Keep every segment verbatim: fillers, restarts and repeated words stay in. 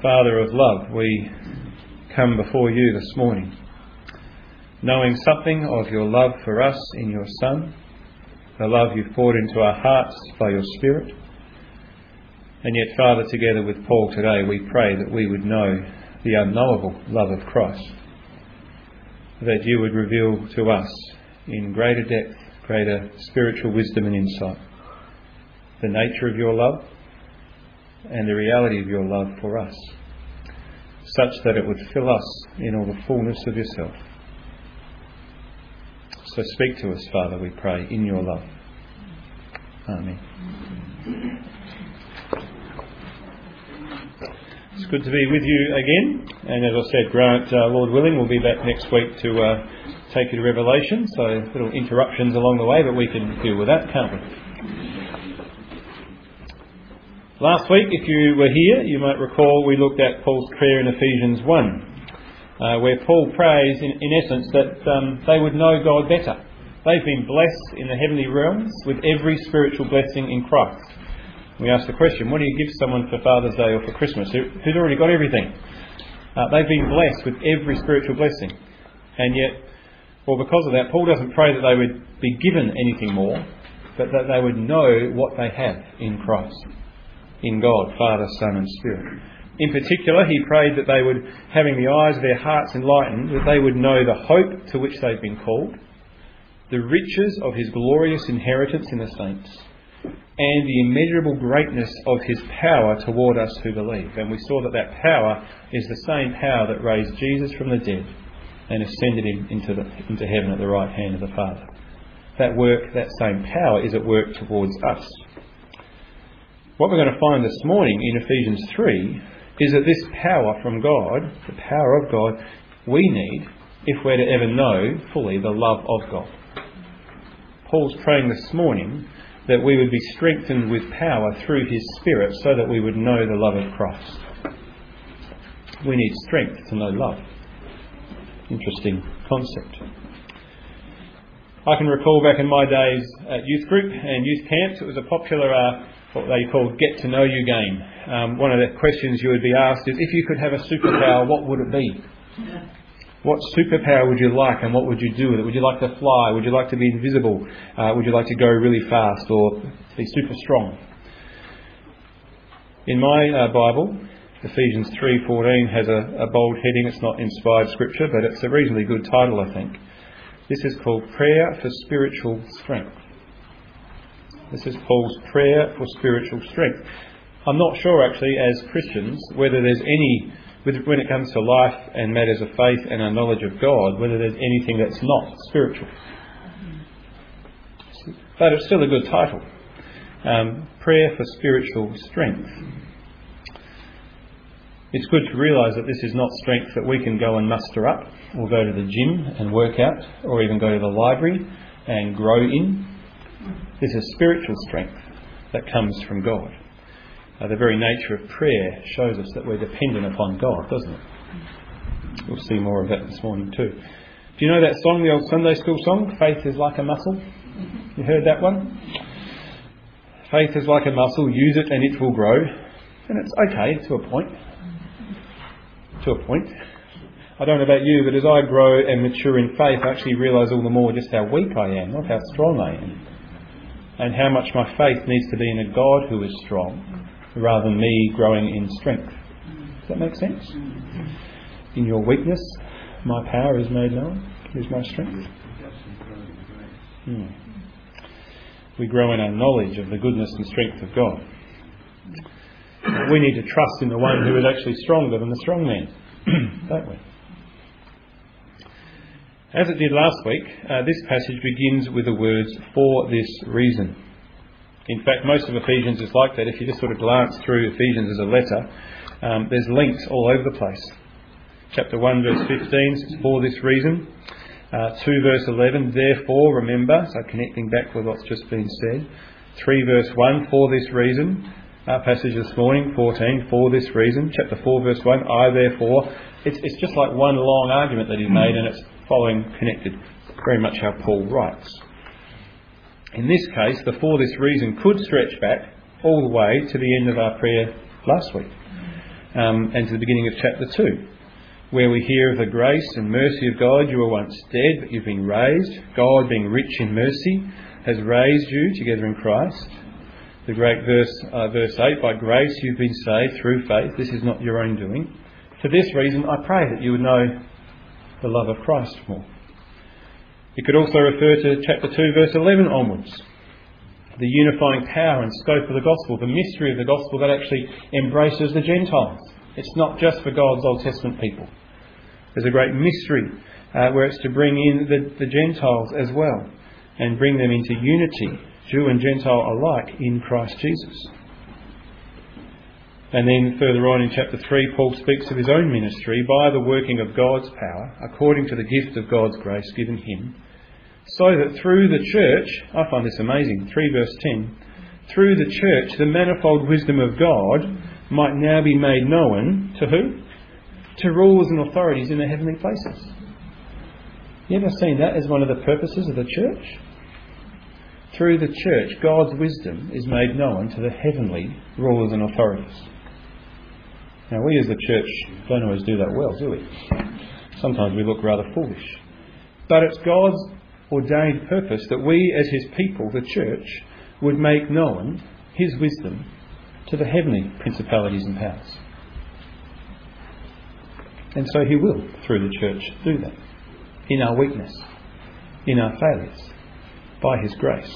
Father of love, we come before you this morning, knowing something of your love for us in your Son, the love you've poured into our hearts by your Spirit. And yet, Father, together with Paul today, we pray that we would know the unknowable love of Christ, that you would reveal to us in greater depth, greater spiritual wisdom and insight, the nature of your love and the reality of your love for us, such that it would fill us in all the fullness of yourself. So speak to us, Father, we pray, in your love. Amen. It's good to be with you again, and as I said, Grant, uh, Lord willing, we'll be back next week to uh, take you to Revelation, so little interruptions along the way, but we can deal with that, can't we? Last week, if you were here, you might recall we looked at Paul's prayer in Ephesians one, uh, where Paul prays, in, in essence, that um, they would know God better. They've been blessed in the heavenly realms with every spiritual blessing in Christ. We ask the question, what do you give someone for Father's Day or for Christmas who, who's already got everything? Uh, they've been blessed with every spiritual blessing. And yet, well, because of that, Paul doesn't pray that they would be given anything more, but that they would know what they have in Christ, in God, Father, Son and Spirit. In particular, he prayed that they would, having the eyes of their hearts enlightened, that they would know the hope to which they've been called, the riches of his glorious inheritance in the saints, and the immeasurable greatness of his power toward us who believe. And we saw that that power is the same power that raised Jesus from the dead and ascended him into, the, into heaven at the right hand of the Father. That work, that same power is at work towards us. What we're going to find this morning in Ephesians three is that this power from God, the power of God, we need if we're to ever know fully the love of God. Paul's praying this morning that we would be strengthened with power through his Spirit so that we would know the love of Christ. We need strength to know love. Interesting concept. I can recall back in my days at youth group and youth camps, it was a popular uh, what they called get to know you game. Um, one of the questions you would be asked is, if you could have a superpower, what would it be? What superpower would you like and what would you do with it? Would you like to fly? Would you like to be invisible? Uh, would you like to go really fast or be super strong? In my uh, Bible, Ephesians three fourteen has a, a bold heading. It's not inspired scripture, but it's a reasonably good title, I think. This is called Prayer for Spiritual Strength. This is Paul's prayer for spiritual strength. I'm not sure, actually, as Christians, whether there's any, when it comes to life and matters of faith and our knowledge of God, whether there's anything that's not spiritual. But it's still a good title. Um, prayer for spiritual strength. It's good to realise that this is not strength that we can go and muster up, or go to the gym and work out, or even go to the library and grow in. This is spiritual strength that comes from God. Uh, the very nature of prayer shows us that we're dependent upon God, doesn't it? We'll see more of that this morning too. Do you know that song, the old Sunday school song, Faith is like a muscle? You heard that one? Faith is like a muscle, use it and it will grow. And it's okay to a point. To a point. I don't know about you, but as I grow and mature in faith, I actually realise all the more just how weak I am, not how strong I am. And how much my faith needs to be in a God who is strong, rather than me growing in strength. Does that make sense? In your weakness, my power is made known, is my strength. Hmm. We grow in our knowledge of the goodness and strength of God. We need to trust in the one who is actually stronger than the strong man, don't we? As it did last week, uh, this passage begins with the words, for this reason. In fact, most of Ephesians is like that. If you just sort of glance through Ephesians as a letter, um, there's links all over the place. Chapter one, verse fifteen says, for this reason. Uh, two, verse eleven, therefore, remember. So connecting back with what's just been said. three, verse one, for this reason. Our passage this morning, fourteen, for this reason. Chapter four, verse one, I therefore. It's, it's just like one long argument that he made, and it's following connected. Very much how Paul writes. In this case, the for this reason could stretch back all the way to the end of our prayer last week. um, and to the beginning of chapter two, where we hear of the grace and mercy of God. You were once dead, but you've been raised. God, being rich in mercy, has raised you together in Christ. The great verse, uh, verse eight, by grace you've been saved through faith. This is not your own doing. For this reason I pray that you would know the love of Christ more. It could also refer to chapter two, verse eleven onwards. The unifying power and scope of the gospel, the mystery of the gospel that actually embraces the Gentiles. It's not just for God's Old Testament people. There's a great mystery uh, where it's to bring in the, the Gentiles as well and bring them into unity, Jew and Gentile alike, in Christ Jesus. And then further on in chapter three, Paul speaks of his own ministry by the working of God's power, according to the gift of God's grace given him, so that through the church, I find this amazing, three verse ten, through the church the manifold wisdom of God might now be made known to who? To rulers and authorities in the heavenly places. You ever seen that as one of the purposes of the church? Through the church, God's wisdom is made known to the heavenly rulers and authorities. Now, we as the church don't always do that well, do we? Sometimes we look rather foolish. But it's God's ordained purpose that we as his people, the church, would make known his wisdom to the heavenly principalities and powers. And so he will, through the church, do that. In our weakness, in our failures, by his grace.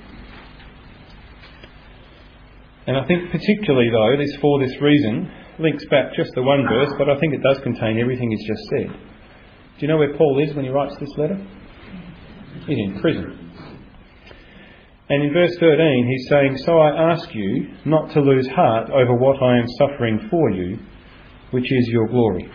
And I think particularly though, this for this reason, links back just the one verse, but I think it does contain everything he's just said. Do you know where Paul is when he writes this letter? He's in prison. And in verse thirteen he's saying, "So I ask you not to lose heart over what I am suffering for you, which is your glory."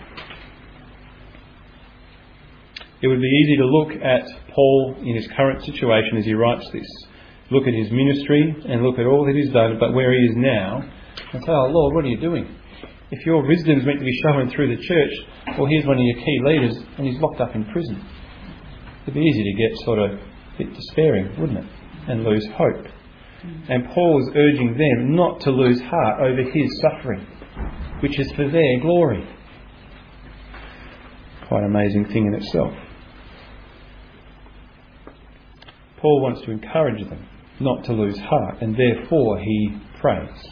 It would be easy to look at Paul in his current situation as he writes this. Look at his ministry and look at all that he's done, but where he is now, and say, "Oh Lord, what are you doing? If your wisdom is meant to be shown through the church, well, here's one of your key leaders and he's locked up in prison." It'd be easy to get sort of a bit despairing, wouldn't it? And lose hope. And Paul is urging them not to lose heart over his suffering, which is for their glory. Quite an amazing thing in itself. Paul wants to encourage them not to lose heart, and therefore he prays.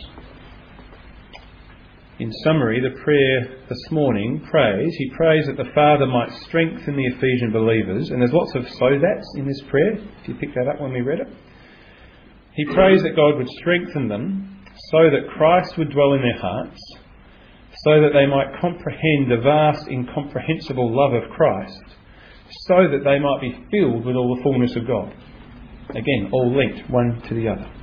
In summary, the prayer this morning prays, he prays that the Father might strengthen the Ephesian believers, and there's lots of so that's in this prayer, if you picked that up when we read it. He prays that God would strengthen them so that Christ would dwell in their hearts, so that they might comprehend the vast, incomprehensible love of Christ, so that they might be filled with all the fullness of God. Again, all linked one to the other.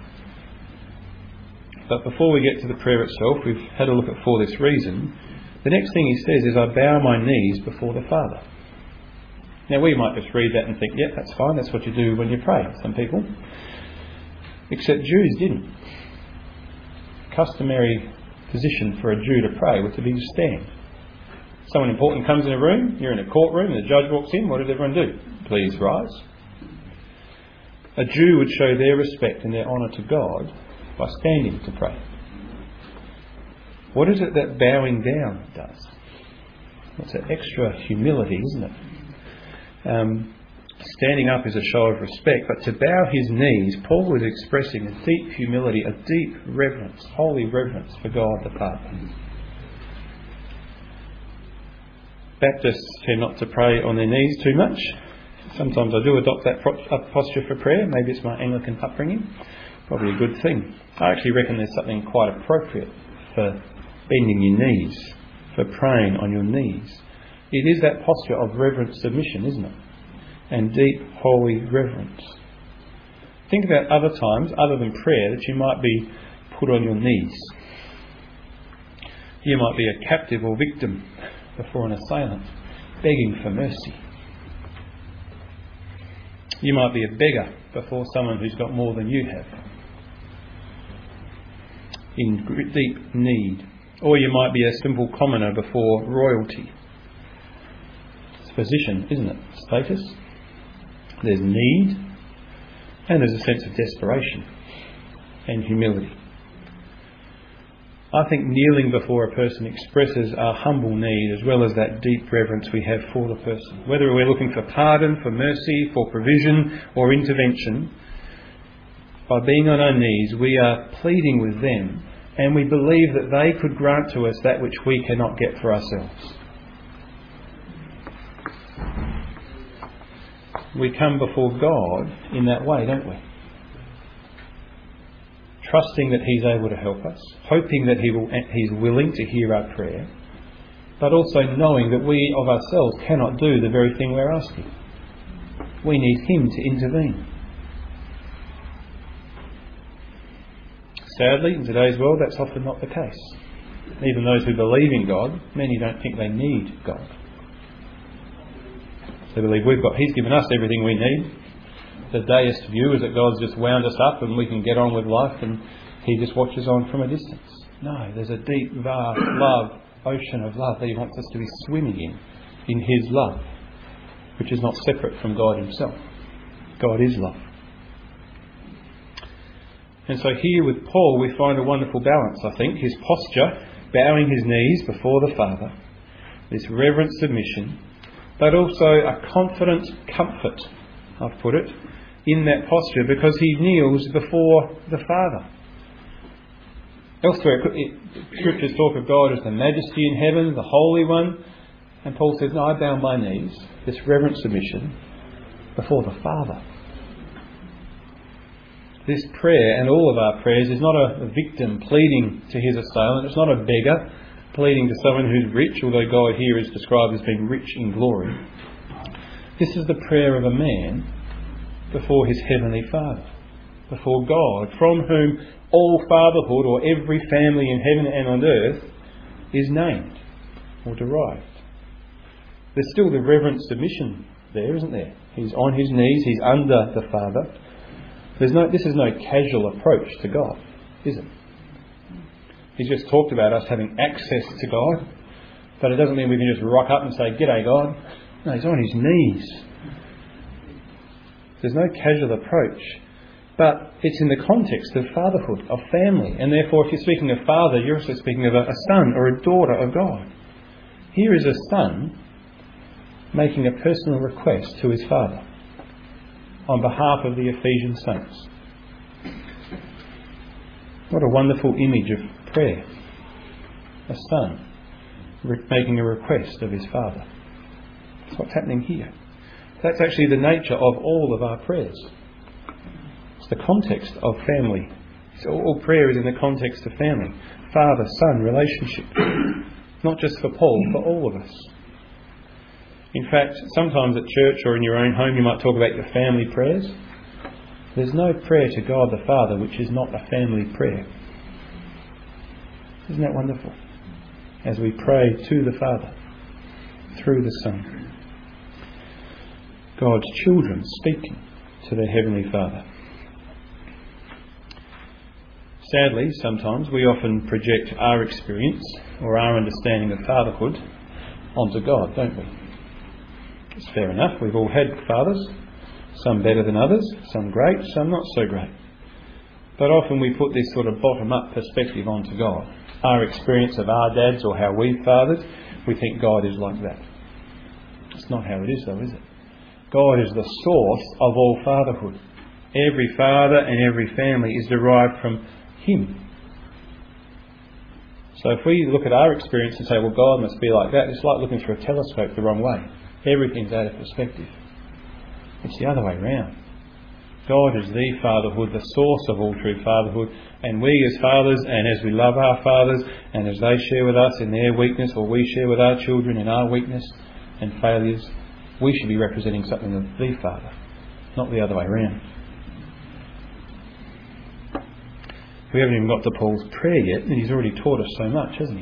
But before we get to the prayer itself, we've had a look at for this reason. The next thing he says is, "I bow my knees before the Father." Now we might just read that and think, yeah, that's fine, that's what you do when you pray, some people. Except Jews didn't. Customary position for a Jew to pray was to be to stand. Someone important comes in a room, you're in a courtroom, and the judge walks in, what does everyone do? Please rise. A Jew would show their respect and their honour to God by standing to pray. What is it that bowing down does? It's an extra humility, isn't it? Um, standing up is a show of respect, but to bow his knees, Paul was expressing a deep humility, a deep reverence, holy reverence for God the Father. Baptists tend not to pray on their knees too much. Sometimes I do adopt that posture for prayer. Maybe it's my Anglican upbringing. Probably a good thing. I actually reckon there's something quite appropriate for bending your knees, for praying on your knees. It is that posture of reverent submission, isn't it? And deep, holy reverence. Think about other times, other than prayer, that you might be put on your knees. You might be a captive or victim before an assailant, begging for mercy. You might be a beggar before someone who's got more than you have, in deep need. Or you might be a simple commoner before royalty. It's position, isn't it? Status. There's need, and there's a sense of desperation and humility. I think kneeling before a person expresses our humble need as well as that deep reverence we have for the person. Whether we're looking for pardon, for mercy, for provision or intervention, by being on our knees we are pleading with them, and we believe that they could grant to us that which we cannot get for ourselves. We come before God in that way, don't we? Trusting that He's able to help us, hoping that he will, He's willing to hear our prayer, but also knowing that we of ourselves cannot do the very thing we're asking. We need Him to intervene. Sadly, in today's world, that's often not the case. Even those who believe in God, many don't think they need God. They believe we've got, He's given us everything we need. The deist view is that God's just wound us up and we can get on with life and He just watches on from a distance. No, there's a deep, vast love, ocean of love that He wants us to be swimming in, in His love, which is not separate from God Himself. God is love. And so here with Paul we find a wonderful balance, I think. His posture, bowing his knees before the Father, this reverent submission, but also a confident comfort, I've put it, in that posture because he kneels before the Father. Elsewhere, Scriptures talk of God as the Majesty in heaven, the Holy One, and Paul says, no, I bow my knees, this reverent submission, before the Father. This prayer, and all of our prayers, is not a victim pleading to his assailant. It's not a beggar pleading to someone who's rich, although God here is described as being rich in glory. This is the prayer of a man before his heavenly Father, before God, from whom all fatherhood, or every family in heaven and on earth, is named or derived. There's still the reverent submission there, isn't there? He's on his knees, he's under the Father. There's no, this is no casual approach to God, is it? He's just talked about us having access to God, but it doesn't mean we can just rock up and say, "G'day, God." No, he's on his knees. There's no casual approach, but it's in the context of fatherhood, of family, and therefore if you're speaking of father, you're also speaking of a, a son or a daughter of God. Here is a son making a personal request to his father on behalf of the Ephesian saints. What a wonderful image of prayer. A son re- making a request of his father. That's what's happening here. That's actually the nature of all of our prayers. It's the context of family. So all prayer is in the context of family. Father-son relationship. Not just for Paul, for all of us. In fact, sometimes at church or in your own home you might talk about your family prayers. There's no prayer to God the Father which is not a family prayer. Isn't that wonderful? As we pray to the Father through the Son. God's children speaking to their Heavenly Father. Sadly, sometimes we often project our experience or our understanding of fatherhood onto God, don't we? It's fair enough. We've all had fathers, some better than others, some great, some not so great. But often we put this sort of bottom-up perspective onto God. Our experience of our dads or how we fathered, we think God is like that. It's not how it is though, is it? God is the source of all fatherhood. Every father and every family is derived from Him. So if we look at our experience and say, well, God must be like that, it's like looking through a telescope the wrong way. Everything's out of perspective. It's the other way round. God is the fatherhood, the source of all true fatherhood, and we as fathers, and as we love our fathers, and as they share with us in their weakness, or we share with our children in our weakness and failures, we should be representing something of the Father, not the other way round. We haven't even got to Paul's prayer yet, and he's already taught us so much, hasn't he?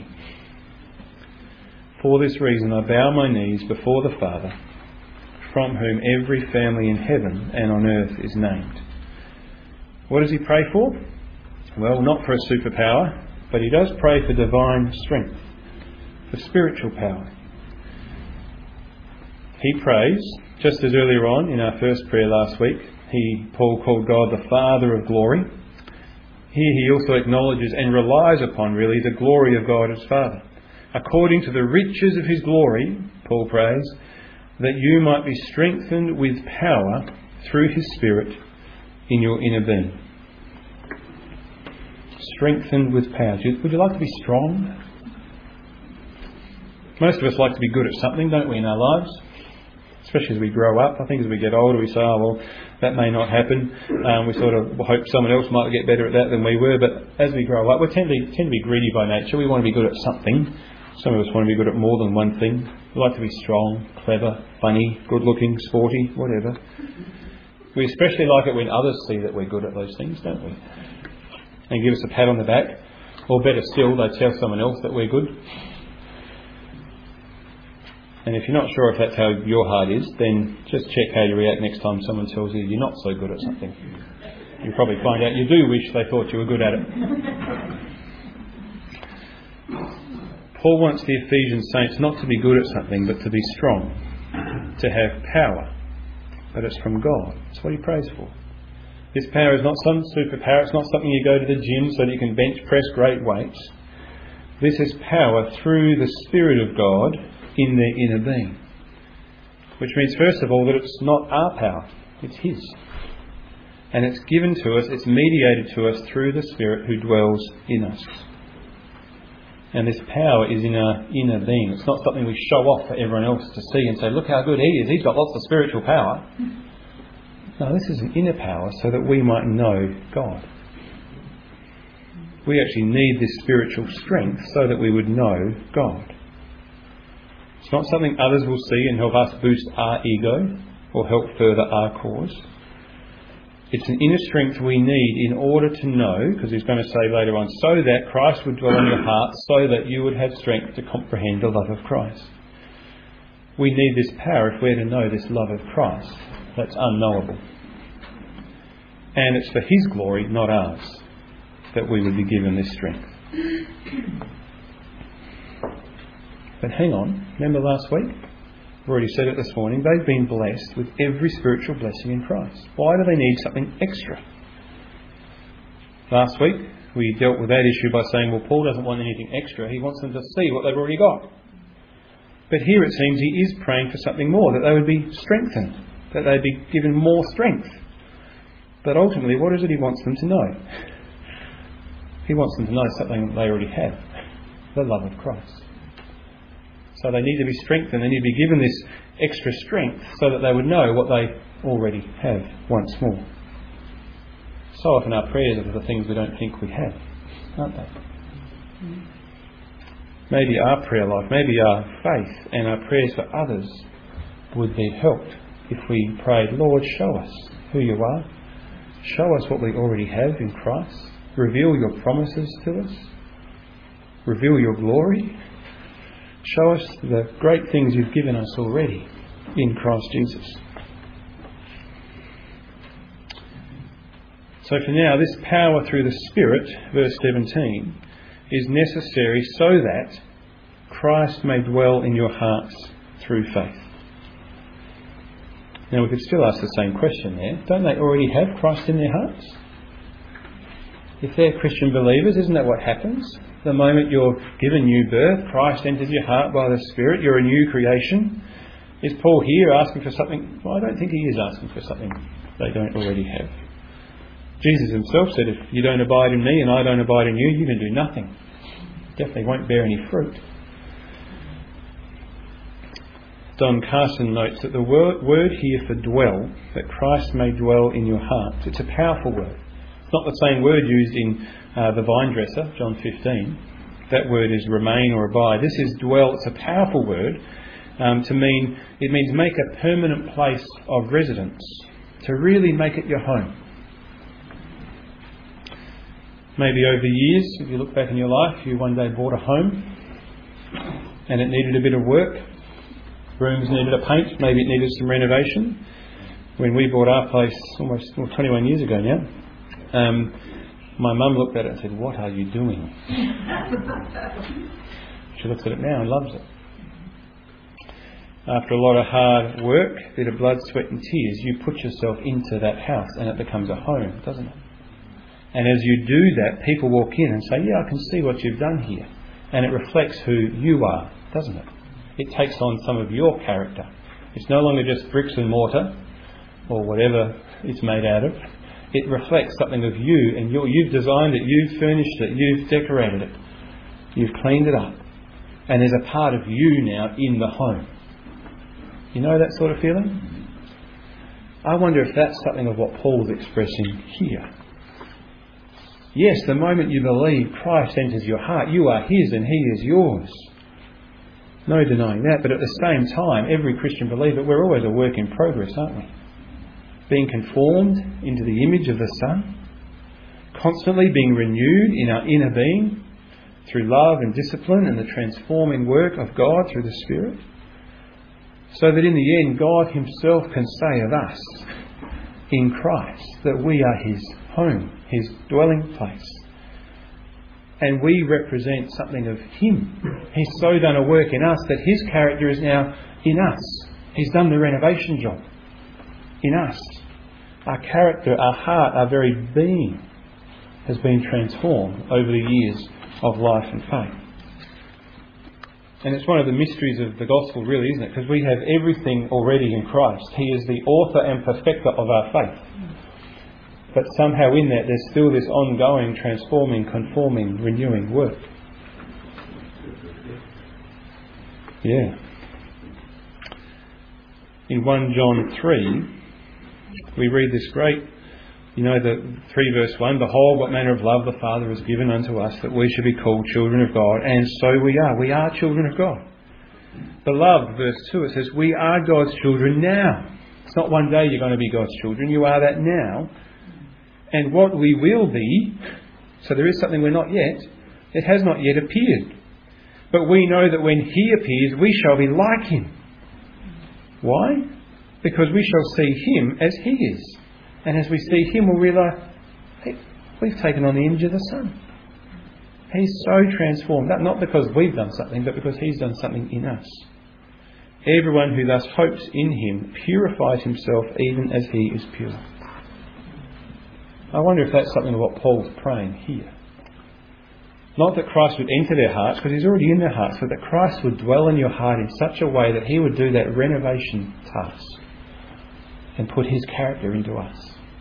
For this reason I bow my knees before the Father, from whom every family in heaven and on earth is named. What does he pray for? Well, not for a superpower, but he does pray for divine strength, for spiritual power. He prays, just as earlier on in our first prayer last week, he, Paul called God the Father of glory. Here he also acknowledges and relies upon, really, the glory of God as Father. According to the riches of his glory, Paul prays, that you might be strengthened with power through his Spirit in your inner being. Strengthened with power. Would you like to be strong? Most of us like to be good at something, don't we, in our lives? Especially as we grow up. I think as we get older we say, oh well, that may not happen. Um, we sort of hope someone else might get better at that than we were. But as we grow up, we tend to, tend to be greedy by nature. We want to be good at something. Some of us want to be good at more than one thing. We like to be strong, clever, funny, good-looking, sporty, whatever. We especially like it when others see that we're good at those things, don't we? And give us a pat on the back. Or better still, they tell someone else that we're good. And if you're not sure if that's how your heart is, then just check how you react next time someone tells you you're not so good at something. You'll probably find out you do wish they thought you were good at it. Paul wants the Ephesian saints not to be good at something, but to be strong, to have power. But it's from God. That's what he prays for. This power is not some superpower. It's not something you go to the gym so that you can bench press great weights. This is power through the Spirit of God in their inner being. Which means, first of all, that it's not our power, it's his. And it's given to us, it's mediated to us through the Spirit who dwells in us. And this power is in our inner being. It's not something we show off for everyone else to see and say, look how good he is, he's got lots of spiritual power. No, this is an inner power so that we might know God. We actually need this spiritual strength so that we would know God. It's not something others will see and help us boost our ego or help further our cause. It's an inner strength we need in order to know, because he's going to say later on, so that Christ would dwell in your heart, so that you would have strength to comprehend the love of Christ. We need this power if we're to know this love of Christ. That's unknowable. And it's for his glory, not ours, that we would be given this strength. But hang on, remember last week? I've already said it this morning. They've been blessed with every spiritual blessing in Christ. Why do they need something extra? Last week we dealt with that issue by saying, well, Paul doesn't want anything extra. He wants them to see what they've already got. But here it seems he is praying for something more, that they would be strengthened, that they'd be given more strength. But ultimately, what is it he wants them to know? He wants them to know something that they already have, the love of Christ. So they need to be strengthened. They need to be given this extra strength so that they would know what they already have once more. So often our prayers are for the things we don't think we have, aren't they? Maybe our prayer life, maybe our faith and our prayers for others would be helped if we prayed, Lord, show us who you are. Show us what we already have in Christ. Reveal your promises to us. Reveal your glory. Show us the great things you've given us already in Christ Jesus. So for now, this power through the Spirit, verse seventeen, is necessary so that Christ may dwell in your hearts through faith. Now we could still ask the same question there. Don't they already have Christ in their hearts? If they're Christian believers, isn't that what happens? The moment you're given new birth, Christ enters your heart by the Spirit, you're a new creation. Is Paul here asking for something? Well, I don't think he is asking for something they don't already have. Jesus himself said, if you don't abide in me and I don't abide in you, you can do nothing. Definitely won't bear any fruit. Don Carson notes that the word here for dwell, that Christ may dwell in your heart, it's a powerful word. It's not the same word used in uh, the vine dresser, John fifteen. That word is remain or abide. This is dwell. It's a powerful word um, to mean, it means make a permanent place of residence, to really make it your home. Maybe over years, if you look back in your life, you one day bought a home and it needed a bit of work. Rooms needed a paint, maybe it needed some renovation. When we bought our place almost well, twenty-one years ago now, um, my mum looked at it and said, what are you doing? She looks at it now and loves it. After a lot of hard work, a bit of blood, sweat and tears, you put yourself into that house and it becomes a home, doesn't it? And as you do that, people walk in and say, yeah, I can see what you've done here. And it reflects who you are, doesn't it? It takes on some of your character. It's no longer just bricks and mortar or whatever it's made out of. It reflects something of you, and you're, you've designed it, you've furnished it, you've decorated it, you've cleaned it up. And there's a part of you now in the home. You know that sort of feeling? I wonder if that's something of what Paul's expressing here. Yes, the moment you believe Christ enters your heart, you are His and He is yours. No denying that, but at the same time, every Christian believer, we're always a work in progress, aren't we? Being conformed into the image of the Son, constantly being renewed in our inner being through love and discipline and the transforming work of God through the Spirit, so that in the end God Himself can say of us in Christ that we are His home, His dwelling place. And we represent something of Him. He's so done a work in us that His character is now in us. He's done the renovation job in us. Our character, our heart, our very being has been transformed over the years of life and faith. And it's one of the mysteries of the gospel, really, isn't it? Because we have everything already in Christ. He is the author and perfecter of our faith. But somehow in that there's still this ongoing, transforming, conforming, renewing work. Yeah. In First John three, we read this great, you know, the three verse one, behold what manner of love the Father has given unto us, that we should be called children of God, and so we are. We are children of God. Beloved, verse two, it says, we are God's children now. It's not one day you're going to be God's children, you are that now. And what we will be, so there is something we're not yet, it has not yet appeared. But we know that when He appears, we shall be like Him. Why? Because we shall see Him as He is. And as we see Him, we'll realise, hey, we've taken on the image of the Son. He's so transformed, not because we've done something, but because He's done something in us. Everyone who thus hopes in Him purifies himself even as He is pure. I wonder if that's something of what Paul's praying here. Not that Christ would enter their hearts, because He's already in their hearts, but that Christ would dwell in your heart in such a way that He would do that renovation task and put His character into us.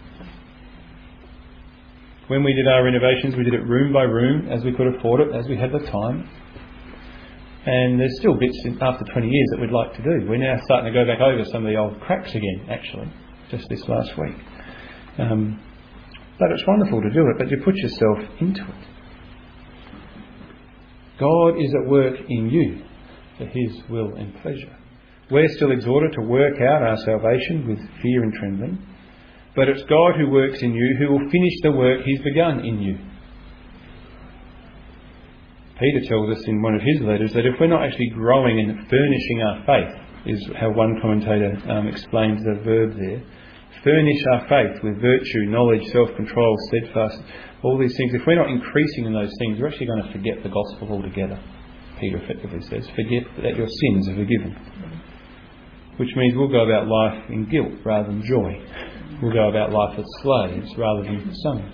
When we did our renovations, we did it room by room as we could afford it, as we had the time. And there's still bits in, after twenty years that we'd like to do. We're now starting to go back over some of the old cracks again, actually, just this last week. Um, but it's wonderful to do it, but you put yourself into it. God is at work in you for His will and pleasure. We're still exhorted to work out our salvation with fear and trembling. But it's God who works in you, who will finish the work He's begun in you. Peter tells us in one of his letters that if we're not actually growing and furnishing our faith, is how one commentator um, explains the verb there, furnish our faith with virtue, knowledge, self-control, steadfast, all these things. If we're not increasing in those things, we're actually going to forget the gospel altogether, Peter effectively says. Forget that your sins are forgiven. Which means we'll go about life in guilt rather than joy. We'll go about life as slaves rather than sons.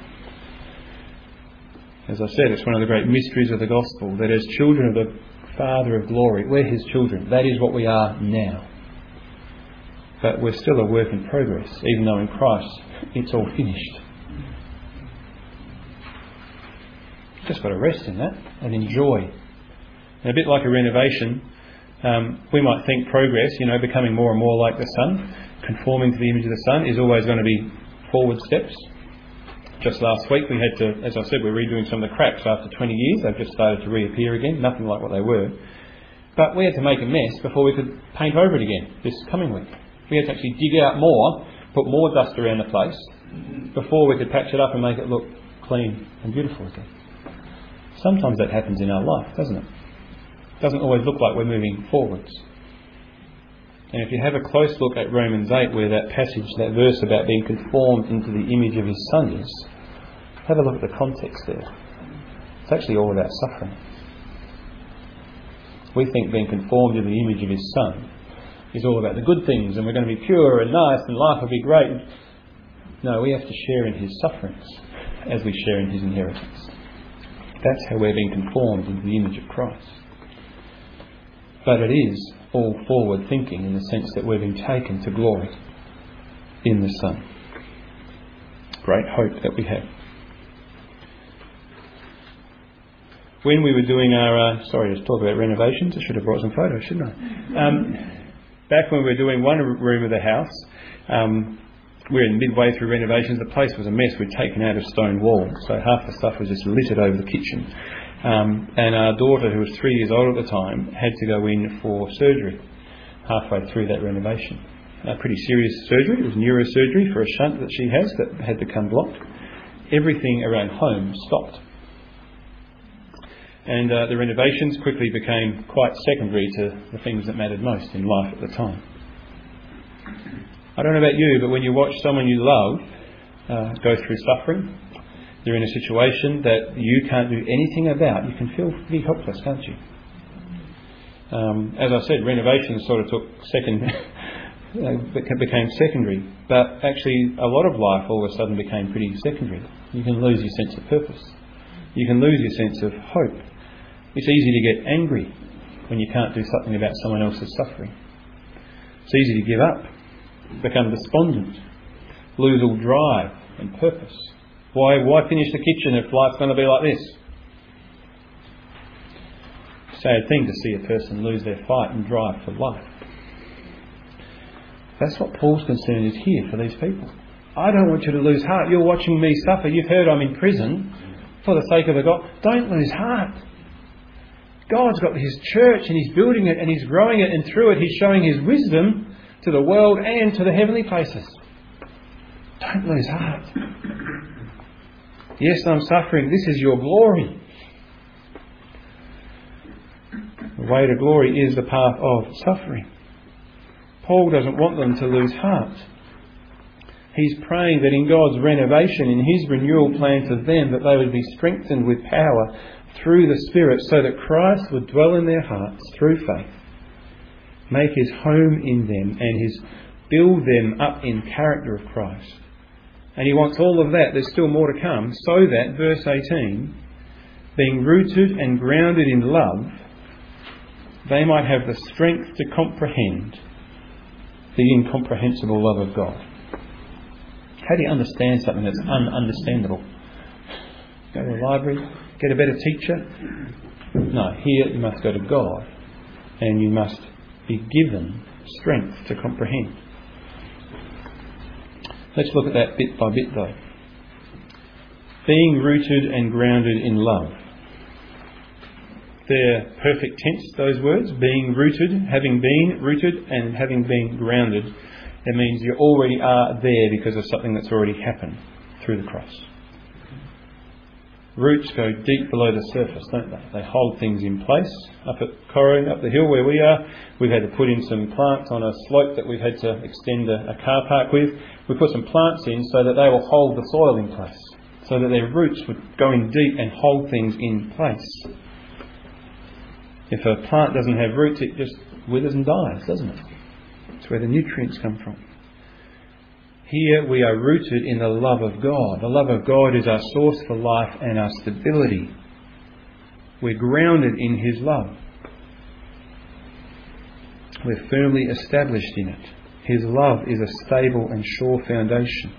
As I said, it's one of the great mysteries of the gospel that as children of the Father of glory, we're His children. That is what we are now. But we're still a work in progress, even though in Christ it's all finished. Just got to rest in that and enjoy. And a bit like a renovation, um, we might think progress, you know, becoming more and more like the Son, conforming to the image of the Son, is always going to be forward steps. Just last week we had to, as I said, we're redoing some of the cracks after twenty years. They've just started to reappear again, nothing like what they were. But we had to make a mess before we could paint over it again this coming week. We had to actually dig out more, put more dust around the place before we could patch it up and make it look clean and beautiful again. Sometimes that happens in our life, doesn't it? It doesn't always look like we're moving forwards. And if you have a close look at Romans eight, where that passage, that verse about being conformed into the image of His Son is, have a look at the context there. It's actually all about suffering. We think being conformed to the image of His Son is all about the good things and we're going to be pure and nice and life will be great. No, we have to share in His sufferings. as we share in his inheritance. That's how we're being conformed into the image of Christ. But it is all forward thinking in the sense that we're being taken to glory in the Son. Great hope that we have. When we were doing our, uh, sorry, let's talk about renovations. I should have brought some photos, shouldn't I? Um, back when we were doing one room of the house, um, we were midway through renovations. The place was a mess. We'd taken out a stone wall, so half the stuff was just littered over the kitchen. Um, and our daughter, who was three years old at the time, had to go in for surgery halfway through that renovation. A pretty serious surgery. It was neurosurgery for a shunt that she has that had become blocked. Everything around home stopped. And uh, the renovations quickly became quite secondary to the things that mattered most in life at the time. I don't know about you, but when you watch someone you love uh, go through suffering, they're in a situation that you can't do anything about, you can feel pretty helpless, can't you? Um, as I said, renovations sort of took second, became secondary, but actually a lot of life all of a sudden became pretty secondary. You can lose your sense of purpose. You can lose your sense of hope. It's easy to get angry when you can't do something about someone else's suffering. It's easy to give up, become despondent, lose all drive and purpose. Why, why finish the kitchen if life's going to be like this? Sad thing to see a person lose their fight and drive for life. That's what Paul's concern is here for these people. I don't want you to lose heart. You're watching me suffer. You've heard I'm in prison for the sake of the God. Don't lose heart. God's got his church and he's building it and he's growing it, and through it he's showing his wisdom to the world and to the heavenly places. Don't lose heart. Yes, I'm suffering. This is your glory. The way to glory is the path of suffering. Paul doesn't want them to lose heart. He's praying that in God's renovation, in his renewal plan for them, that they would be strengthened with power through the Spirit, so that Christ would dwell in their hearts through faith, make his home in them, and his build them up in character of Christ. And he wants all of that. There's still more to come, so that, verse eighteen, being rooted and grounded in love, they might have the strength to comprehend the incomprehensible love of God. How do you understand something that's ununderstandable? Go to the library, get a better teacher? No, here you must go to God, and you must be given strength to comprehend. Let's look at that bit by bit though. Being rooted and grounded in love. They're perfect tense, those words. Being rooted, having been rooted and having been grounded. It means you already are there because of something that's already happened through the cross. Roots go deep below the surface, don't they? They hold things in place. Up at Corrie, up the hill where we are, we've had to put in some plants on a slope that we've had to extend a, a car park with. We put some plants in so that they will hold the soil in place, so that their roots would go in deep and hold things in place. If a plant doesn't have roots, it just withers and dies, doesn't it? It's where the nutrients come from. Here we are rooted in the love of God. The love of God is our source for life and our stability. We're grounded in his love. We're firmly established in it. His love is a stable and sure foundation.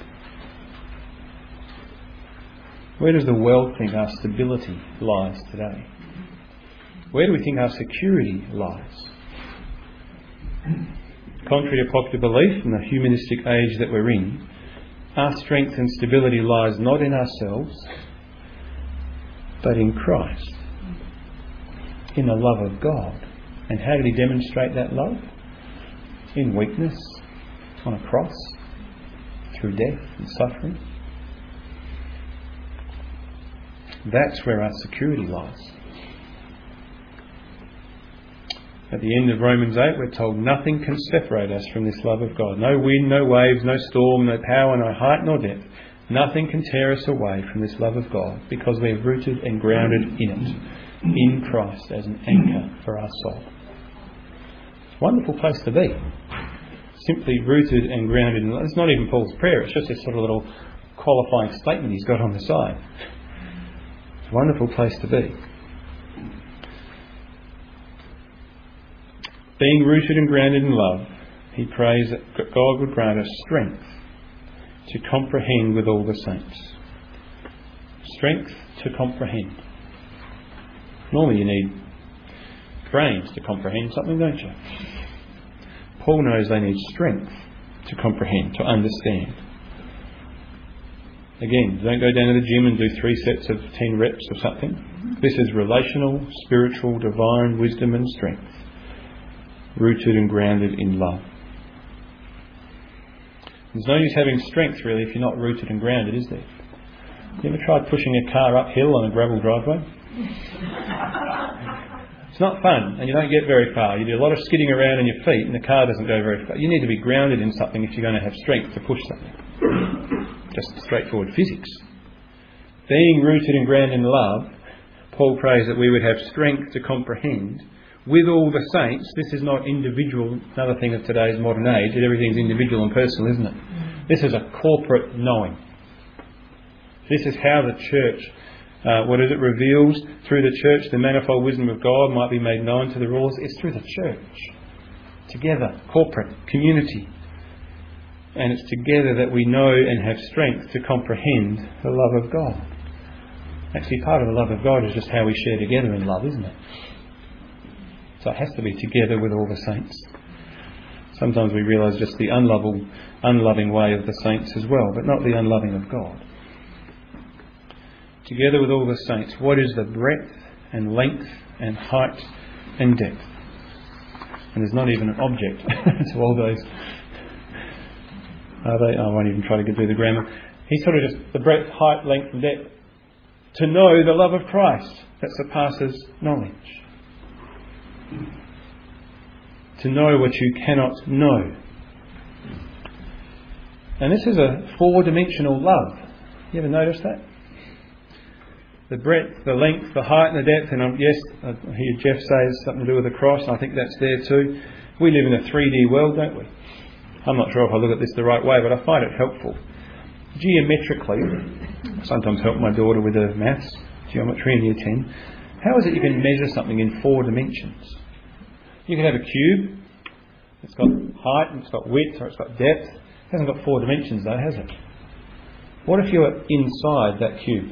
Where does the world think our stability lies today? Where do we think our security lies? Contrary to popular belief in the humanistic age that we're in, our strength and stability lies not in ourselves, but in Christ, in the love of God. And how did he demonstrate that love? In weakness, on a cross, through death and suffering. That's where our security lies. At the end of Romans eight, we're told nothing can separate us from this love of God. No wind, no waves, no storm, no power, no height, nor depth. Nothing can tear us away from this love of God, because we're rooted and grounded in it, in Christ as an anchor for our soul. It's a wonderful place to be. Simply rooted and grounded in love. It's not even Paul's prayer, it's just this sort of little qualifying statement he's got on the side. It's a wonderful place to be. Being rooted and grounded in love, he prays that God would grant us strength to comprehend with all the saints. Strength to comprehend. Normally you need brains to comprehend something, don't you? Paul knows they need strength to comprehend, to understand. Again, don't go down to the gym and do three sets of ten reps or something. This is relational, spiritual, divine wisdom and strength, rooted and grounded in love. There's no use having strength really if you're not rooted and grounded, is there? You ever tried pushing a car uphill on a gravel driveway? It's not fun and you don't get very far. You do a lot of skidding around on your feet and the car doesn't go very far. You need to be grounded in something if you're going to have strength to push something. Just straightforward physics. Being rooted and grounded in love, Paul prays that we would have strength to comprehend with all the saints. This is not individual, another thing of today's modern age, that everything's individual and personal, isn't it? This is a corporate knowing. This is how the church, uh, what is it, reveals through the church the manifold wisdom of God might be made known to the rulers. It's through the church. Together, corporate, community. And it's together that we know and have strength to comprehend the love of God. Actually, part of the love of God is just how we share together in love, isn't it? So it has to be together with all the saints. Sometimes we realise just the unlovable, unloving way of the saints as well, but not the unloving of God. Together with all the saints, what is the breadth and length and height and depth? And there's not even an object to all those. Are they? I won't even try to do the grammar. He's sort of just the breadth, height, length and depth. To know the love of Christ that surpasses knowledge. To know what you cannot know. And this is a four-dimensional love. You ever notice that? The breadth, the length, the height and the depth. And um, yes, I hear Jeff say it's something to do with the cross. I think that's there too. We live in a three D world, don't we? I'm not sure if I look at this the right way, but I find it helpful. Geometrically, I sometimes help my daughter with her maths, geometry in year ten. How is it you can measure something in four dimensions? You can have a cube. It's got height, and it's got width, or it's got depth. It hasn't got four dimensions though, has it? What if you were inside that cube?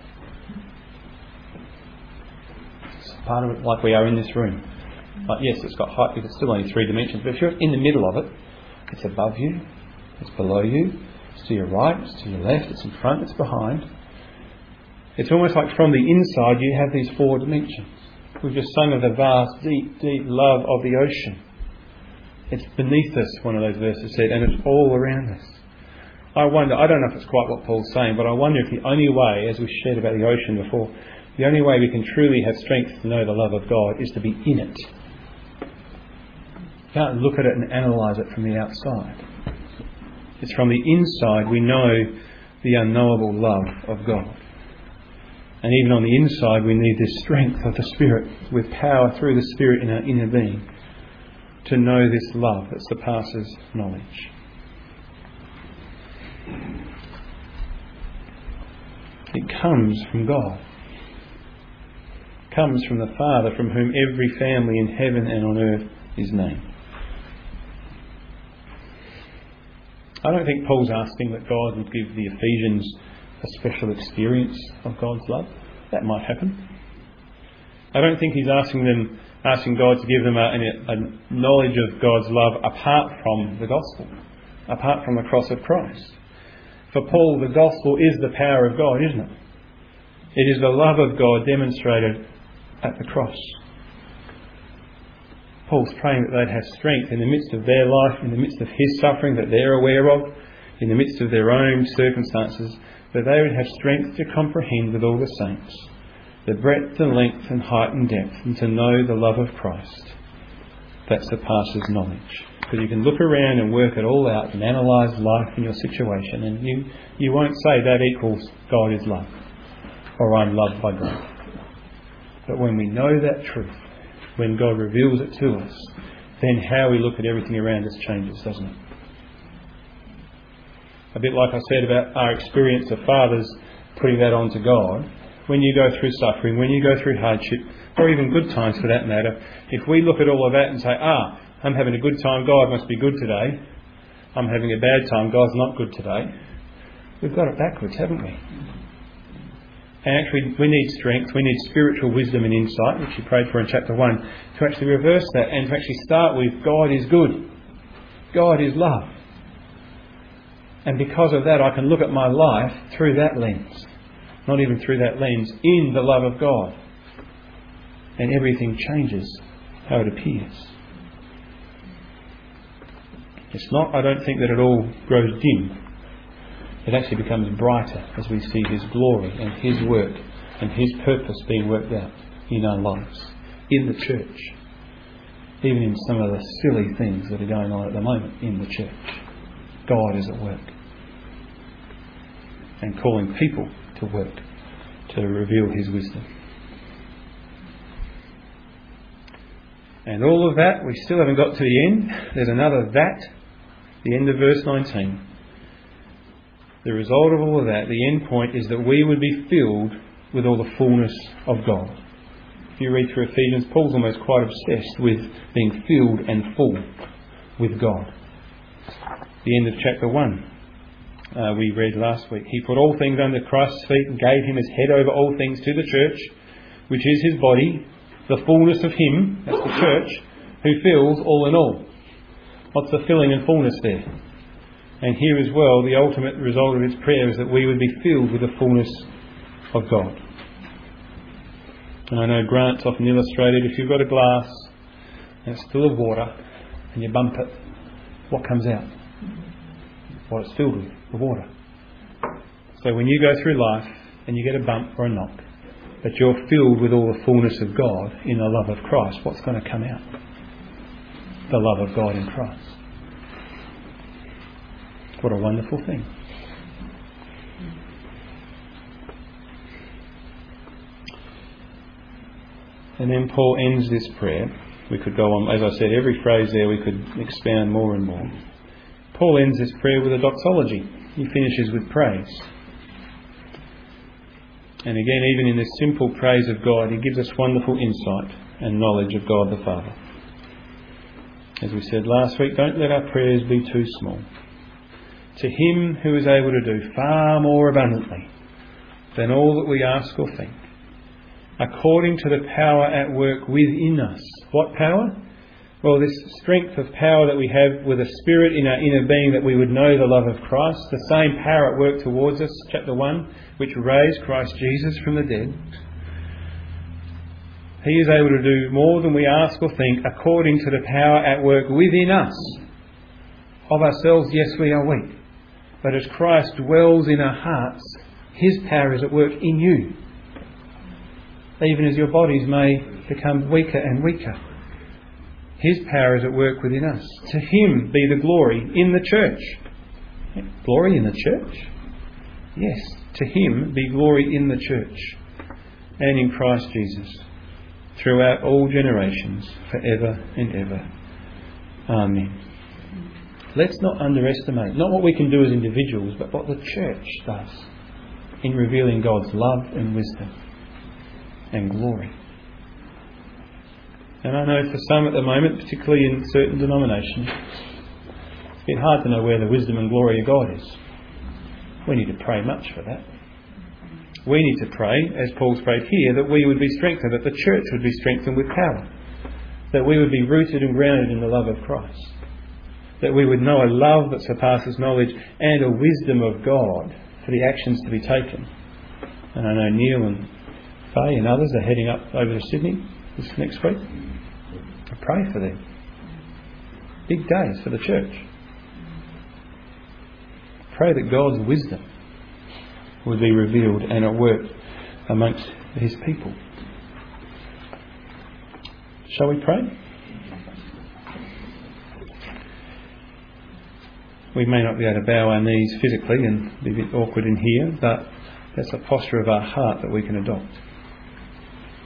It's part of it like we are in this room. But yes, it's got height, but it's still only three dimensions. But if you're in the middle of it, it's above you, it's below you, it's to your right, it's to your left, it's in front, it's behind. It's almost like from the inside you have these four dimensions. We've just sung of the vast, deep, deep love of the ocean. It's beneath us, one of those verses said, and it's all around us. I wonder, I don't know if it's quite what Paul's saying, but I wonder if the only way, as we shared about the ocean before, the only way we can truly have strength to know the love of God is to be in it. You can't look at it and analyse it from the outside. It's from the inside we know the unknowable love of God. And even on the inside we need this strength of the Spirit with power through the Spirit in our inner being to know this love that surpasses knowledge. It comes from God. It comes from the Father from whom every family in heaven and on earth is named. I don't think Paul's asking that God would give the Ephesians a special experience of God's love. That might happen. I don't think he's asking them, asking God to give them a, a knowledge of God's love apart from the gospel, apart from the cross of Christ. For Paul, the gospel is the power of God, isn't it? It is the love of God demonstrated at the cross. Paul's praying that they'd have strength in the midst of their life, in the midst of his suffering that they're aware of, in the midst of their own circumstances, that they would have strength to comprehend with all the saints the breadth and length and height and depth, and to know the love of Christ that surpasses knowledge. Because you can look around and work it all out and analyse life and your situation, and you, you won't say that equals God is love, or I'm loved by God. But when we know that truth, when God reveals it to us, then how we look at everything around us changes, doesn't it? A bit like I said about our experience of fathers putting that onto God. When you go through suffering, when you go through hardship, or even good times for that matter, if we look at all of that and say, ah, I'm having a good time, God must be good today. I'm having a bad time, God's not good today. We've got it backwards, haven't we? And actually, we need strength, we need spiritual wisdom and insight, which you prayed for in chapter one, to actually reverse that and to actually start with, God is good. God is love. And because of that, I can look at my life through that lens. Not even through that lens, in the love of God. And everything changes how it appears. It's not, I don't think, that it all grows dim. It actually becomes brighter as we see His glory and His work and His purpose being worked out in our lives, in the church, even in some of the silly things that are going on at the moment in the church. God is at work and calling people to work to reveal His wisdom. And all of that, we still haven't got to the end. There's another that, the end of verse nineteen. The result of all of that, the end point, is that we would be filled with all the fullness of God. If you read through Ephesians, Paul's almost quite obsessed with being filled and full with God. The end of chapter one, uh, we read last week. He put all things under Christ's feet and gave Him as head over all things to the church, which is His body, the fullness of Him, that's the church, who fills all in all. What's the filling and fullness there? And here as well, the ultimate result of its prayer is that we would be filled with the fullness of God. And I know Grant's often illustrated, if you've got a glass and it's full of water and you bump it, what comes out? What it's filled with, the water. So when you go through life and you get a bump or a knock, but you're filled with all the fullness of God in the love of Christ, what's going to come out? The love of God in Christ. What a wonderful thing. And then Paul ends this prayer. We could go on, as I said, every phrase there we could expound more and more. Paul ends this prayer with a doxology. He finishes with praise. And again, even in this simple praise of God, he gives us wonderful insight and knowledge of God the Father. As we said last week, don't let our prayers be too small. To Him who is able to do far more abundantly than all that we ask or think, according to the power at work within us. What power? Well, this strength of power that we have with a spirit in our inner being, that we would know the love of Christ, the same power at work towards us, chapter one, which raised Christ Jesus from the dead. He is able to do more than we ask or think, according to the power at work within us. Of ourselves, yes, we are weak. But as Christ dwells in our hearts, His power is at work in you. Even as your bodies may become weaker and weaker, His power is at work within us. To Him be the glory in the church. Glory in the church? Yes, to Him be glory in the church and in Christ Jesus, throughout all generations, forever and ever. Amen. Let's not underestimate, not what we can do as individuals, but what the church does in revealing God's love and wisdom and glory. And I know for some at the moment, particularly in certain denominations, it's a bit hard to know where the wisdom and glory of God is. We need to pray much for that. We need to pray, as Paul's prayed here, that we would be strengthened, that the church would be strengthened with power, that we would be rooted and grounded in the love of Christ, that we would know a love that surpasses knowledge and a wisdom of God for the actions to be taken. And I know Neil and Faye and others are heading up over to Sydney this next week. I pray for them. Big days for the church. Pray that God's wisdom would be revealed and at work amongst His people. Shall we pray? We may not be able to bow our knees physically and be a bit awkward in here, but that's a posture of our heart that we can adopt.